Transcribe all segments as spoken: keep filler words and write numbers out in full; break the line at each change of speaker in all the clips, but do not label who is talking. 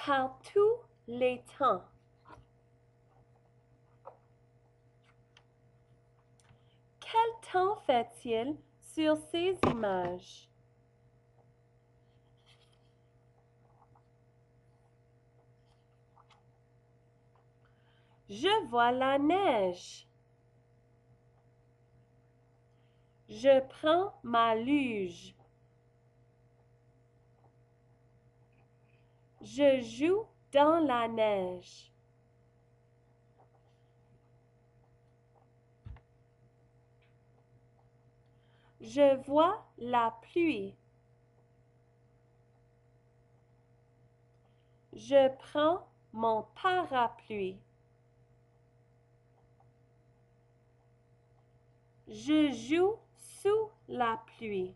Par tous les temps. Quel temps fait-il sur ces images? Je vois la neige. Je prends ma luge. Je joue dans la neige. Je vois la pluie. Je prends mon parapluie. Je joue sous la pluie.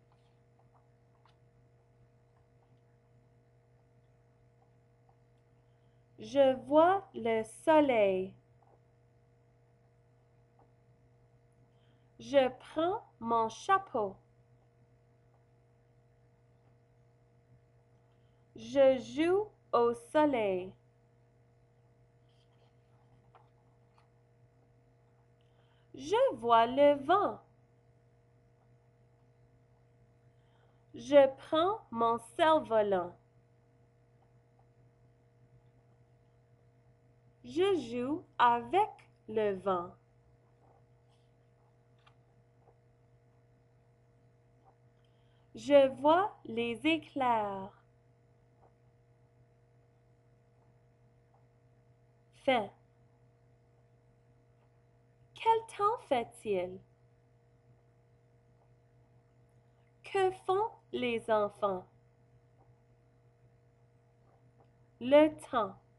Je vois le soleil. Je prends mon chapeau. Je joue au soleil. Je vois le vent. Je prends mon cerf-volant. Je joue avec le vent. Je vois les éclairs. Fin. Quel temps fait-il? Que font les enfants? Le temps.